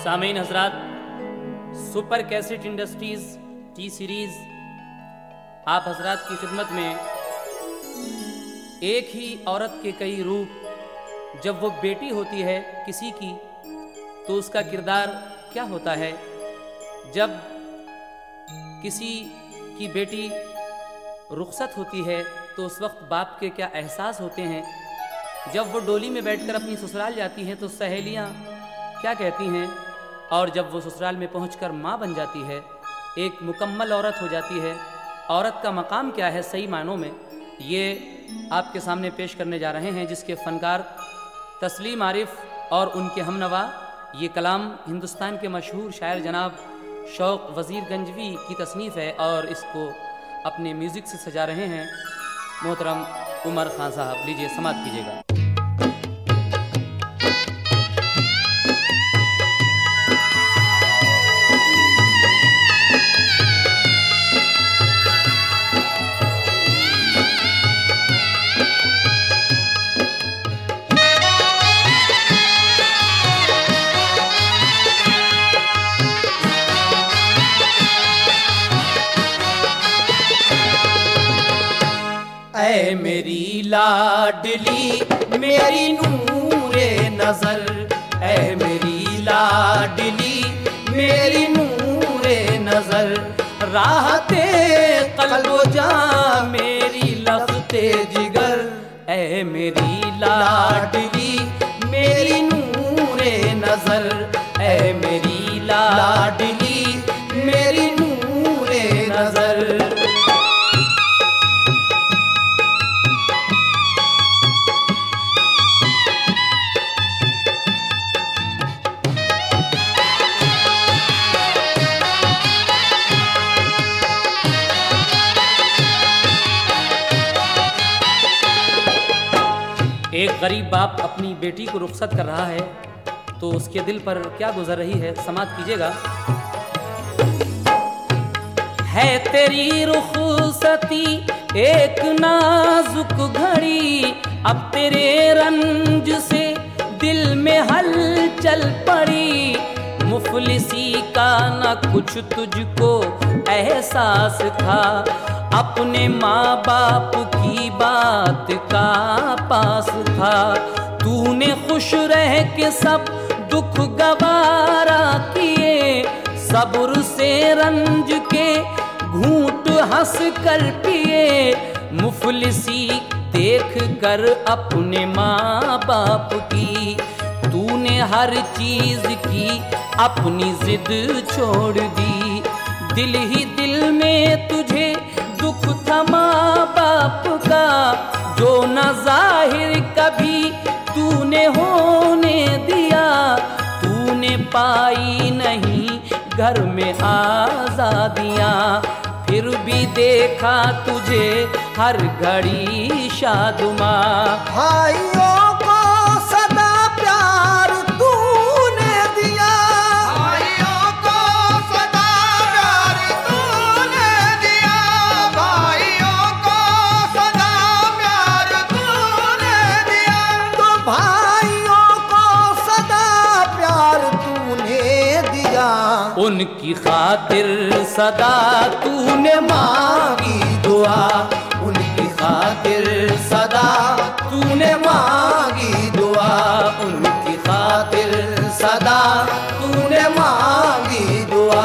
सामीन हजरात, super cassette industries T series आप हजरात की खिदमत में एक ही औरत के कई रूप। जब वो बेटी होती है किसी की तो उसका किरदार क्या होता है, जब किसी की बेटी रुखसत होती है तो उस वक्त बाप के क्या एहसास होते हैं, जब वो डोली में बैठकर अपनी ससुराल जाती हैं तो सहेलियां क्या कहती हैं, और जब वो ससुराल में पहुंचकर माँ बन जाती है, एक मुकम्मल औरत हो जाती है, औरत का मकाम क्या है सही मायनों में, ये आपके सामने पेश करने जा रहे हैं, जिसके फनकार तस्लीम आरिफ और उनके हमनवा। ये कलाम हिंदुस्तान के मशहूर शायर जनाब शौक वज़ीर गंजवी की तसनीफ़ है और इसको अपने म्यूज़िक से सजा रहे हैं मोहतरम उमर खान साहब। लीजिए समात कीजिएगा। ऐ मेरी लाडली मेरी नूरे नजर, ऐ मेरी लाडली मेरी नूरे नजर, राहते कल्बो जा मेरी लफ्ते जिगर, ऐ मेरी लाडली मेरी नूरे नजर, ऐ मेरी लाडली मेरी नूरे नजर। एक गरीब बाप अपनी बेटी को रुखसत कर रहा है तो उसके दिल पर क्या गुजर रही है, समात कीजिएगा। है तेरी रुखसती एक नाजुक घड़ी, अब तेरे रंज से दिल में हलचल पड़ी, मुफलिसी का न कुछ तुझको एहसास था, अपने माँ बाप की बात का पास था, तूने खुश रह के सब दुख गवारा किए, सब्र से रंज के घूंट हंस कर पिए, मुफलिसी देख कर अपने माँ बाप की, तूने हर चीज की अपनी जिद छोड़ दी, दिल ही दिल में तुझे दुख था माँ बाप का, जो न जाहिर कभी तूने होने दिया, तूने पाई नहीं घर में आजादियाँ, फिर भी देखा तुझे हर घड़ी शादुमा। भाइयों को सदा प्यार तूने दिया, भाइयों को सदा प्यार तूने दिया, भाइयों को सदा प्यार तूने दिया, तो भाइयों को सदा प्यार तूने दिया, उनकी खातिर सदा तूने मांगी दुआ, उनकी खातिर सदा तूने मांगी दुआ, उनकी खातिर सदा तूने मांगी दुआ।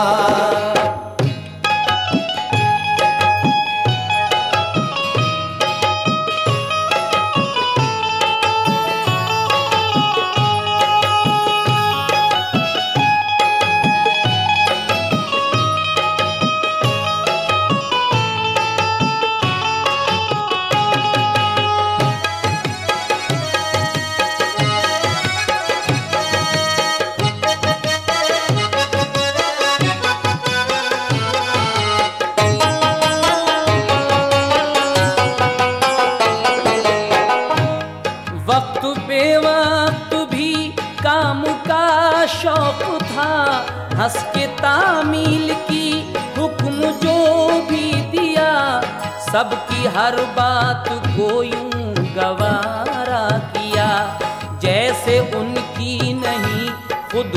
वक्त पे वक्त भी काम का शौक था, हंस के तामील की हुक्म जो भी दिया, सबकी हर बात को यूं गवारा किया, जैसे उनकी नहीं खुद हो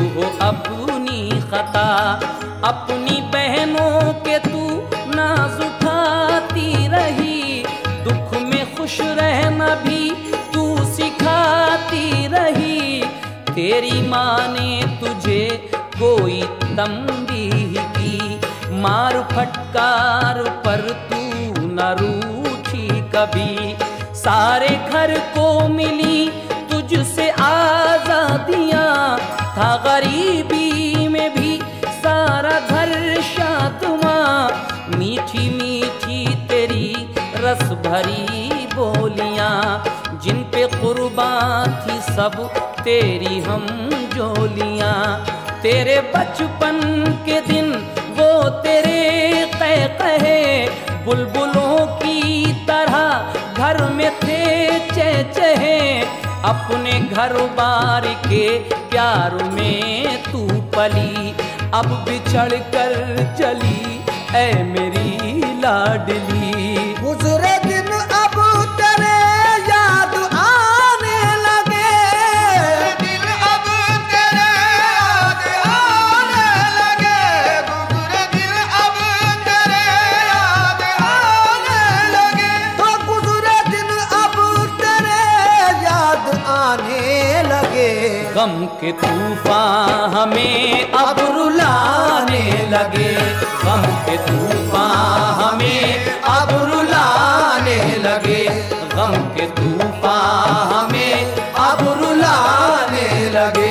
अपनी खता। अपनी बहनों के तू नाज उठाती रही, दुख में खुश रहना भी तू सिखाती रही। तेरी माँ ने तुझे कोई तंबीह की, मार फटकार पर तू न रूठी कभी। सारे घर को मिली तुझसे आजादियाँ, था गरीबी में भी सारा घर शादमा। मीठी मीठी तेरी रस भरी बोलियाँ, जिन पे कुर्बान थी सब तेरी हम जोलियाँ। तेरे बचपन के दिन वो तेरे कहे बुलबुलों की तरह घर में थे चहचहे। अपने घर बार के प्यार में तू पली, अब बिछड़ कर चली ऐ मेरी लाडली। गुजरे दिन अब तेरे याद आने लगे, दिल अब तेरे याद आने लगे। गुजरे दिल अब तेरे याद आने लगे। तो गुजरे दिन अब तेरे याद आने लगे। गम के तूफान हमें अब रुलाने लगे, गम के तूफान हमें अब रुलाने लगे, गम के तूफान हमें अब रुलाने लगे।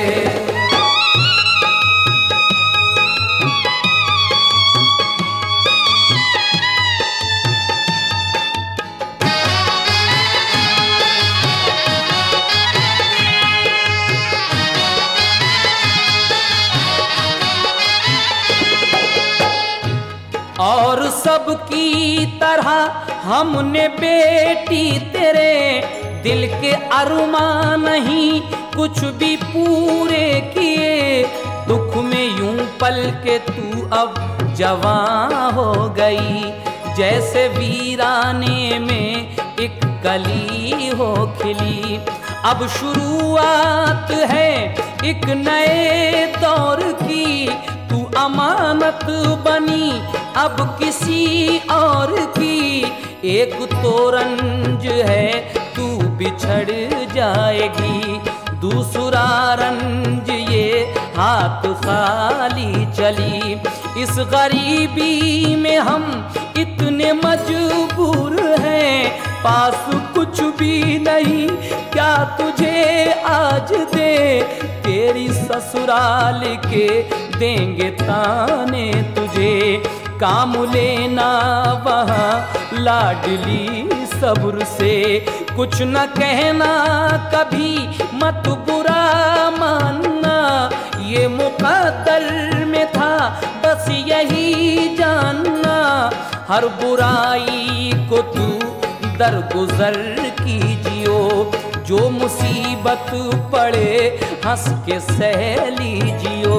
और सबकी तरह हमने बेटी तेरे दिल के अरमान नहीं कुछ भी पूरे किए। दुख में यूं पल के तू अब जवान हो गई, जैसे वीराने में एक कली हो खिली। अब शुरुआत है एक नए दौर की, तू अमानत बनी अब किसी और की। एक तो रंज है तू बिछड़ जाएगी, दूसरा रंज ये हाथ खाली चली। इस गरीबी में हम इतने मजबूर हैं, पास कुछ भी नहीं क्या तुझे आज दे। तेरी ससुराल के देंगे ताने तुझे, काम लेना वहाँ लाडली सब्र से। कुछ न कहना कभी मत बुरा मानना, ये मुकद्दर में था बस यही जानना। हर बुराई को तू दरगुजर कीजियो, जो मुसीबत पड़े हंस के सह लीजियो।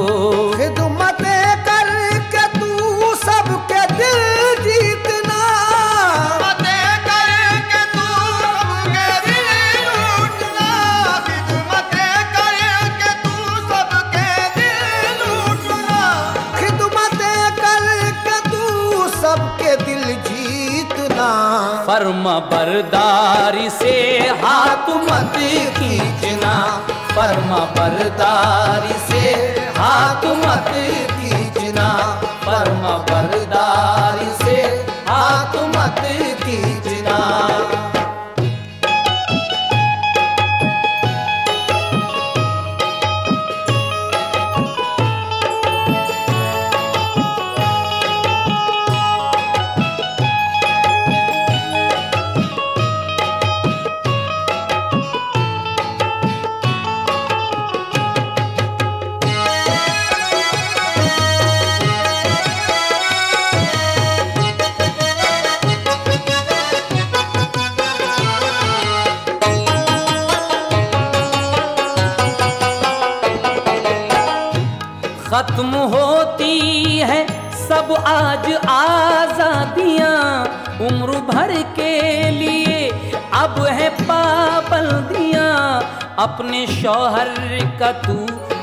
खिदमतें करके तू सबके दिल जीतना, खिदमतें करके तू सबके दिल लूटना। खिदमतें करके तू सबके दिल लूटना। खिदमतें करके तू सबके दिल जीतना। फर्मा बरदारी से हाथ मत खींचना, फर्मा बरदारी से हाथ मत खींचना, फर्मा बरदारी से हाथ मत खींचना। खत्म होती है सब आज आजादियां, उम्र भर के लिए अब है पाबंदियां। अपने शौहर का तू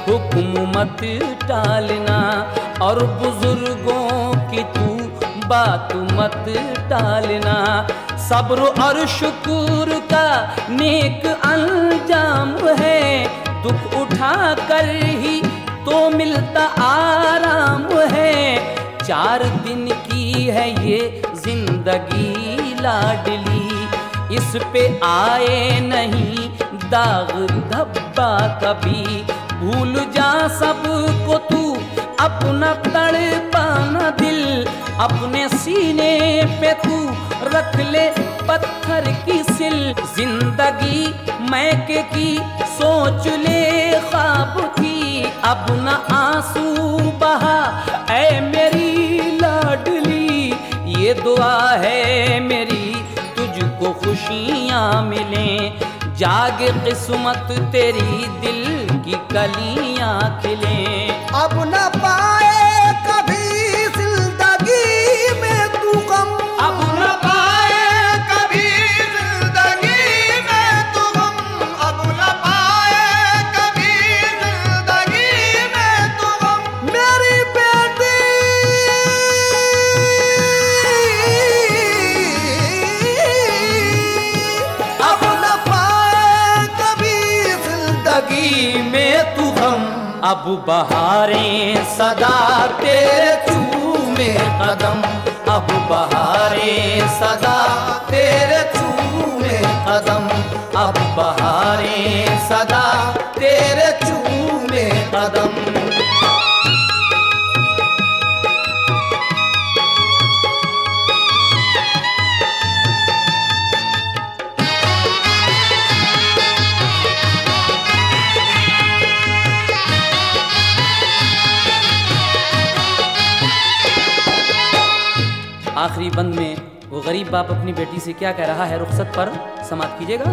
हुक्म मत टालना, और बुजुर्गों की तू बात मत टालना। सब्र और शुक्र का नेक अंजाम है, दुख उठा कर ही तो मिलता आराम है। 4 दिन की है ये जिंदगी लाडली, इस पे आए नहीं दाग धब्बा कभी। भूल जा सबको तू अपना तड़पाना दिल, अपने सीने पे तू रख ले पत्थर की सिल। जिंदगी मैके की सोच ले ख्वाब थी, अब न आंसू बहा ऐ मेरी लाडली। ये दुआ है मेरी तुझको खुशियाँ मिलें, जागे किस्मत तेरी दिल की कलियाँ खिलें। अब न पाए कभी जिंदगी में तू गम, अब न पाए कभी जिंदगी में तू गम, अब न पाए कभी जिंदगी में तू गम। मेरी बेटी अब न पाए कभी जिंदगी में तू हम, अब बहारें सदा तेरे चूमे कदम, अब बहारें सदा तेरे चूमे कदम, अब बहारें सदा तेरे चूमे कदम। आखिरी बंद में वो गरीब बाप अपनी बेटी से क्या कह रहा है, रुखसत पर समाप्त कीजिएगा।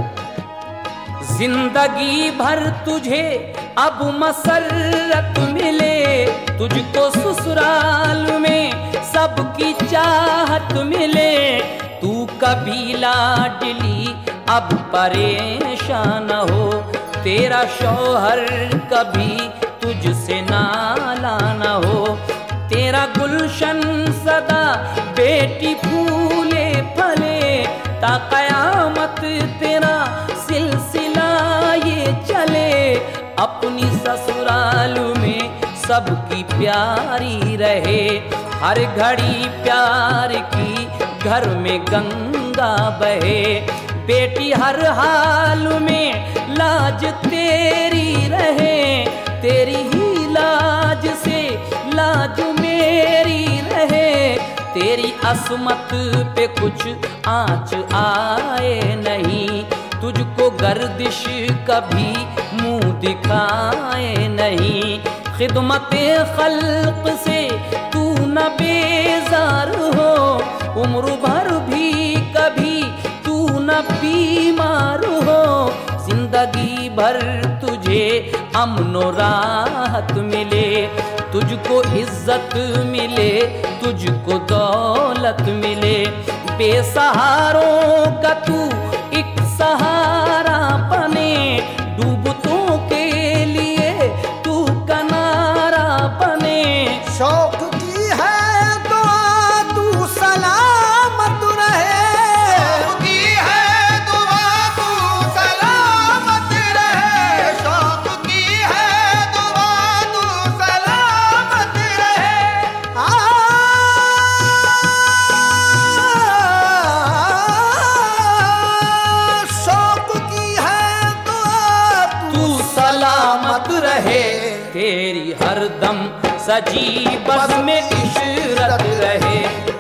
जिंदगी भर तुझे अब मसरत मिले, तुझको ससुराल में सबकी चाहत मिले। तू कभी लाडली अब परेशान हो, तेरा शौहर कभी तुझसे नाला न हो। तेरा गुलशन सदा बेटी फूले फले, ता कयामत तेरा सिलसिला ये चले। अपनी ससुराल में सबकी प्यारी रहे, हर घड़ी प्यार की घर में गंगा बहे। बेटी हर हाल में लाज तेरी रहे, तेरी ही लाज से लाज मेरी रहे। तेरी असमत पे कुछ आँच आए नहीं, तुझको गर्दिश कभी मुंह दिखाए नहीं। खिदमते खल्क से तू न बेजार हो, उम्र भर भी कभी तू न बीमार हो। जिंदगी भर तुझे अमनो राहत मिले, तुझको इज्जत मिले, तुझको दौलत मिले। बेसहारों का तू एक सहारा बने, डूबतों के लिए तू किनारा बने। शौक की है दुआ तू सलामत रहे, शौक की है दुआ तू सलामत रहे, शौक की है दुआ तू सलामत रहे। शौक की है दुआ तू सलामत रहे, तेरी हरदम सजी बस में इशरत रहे।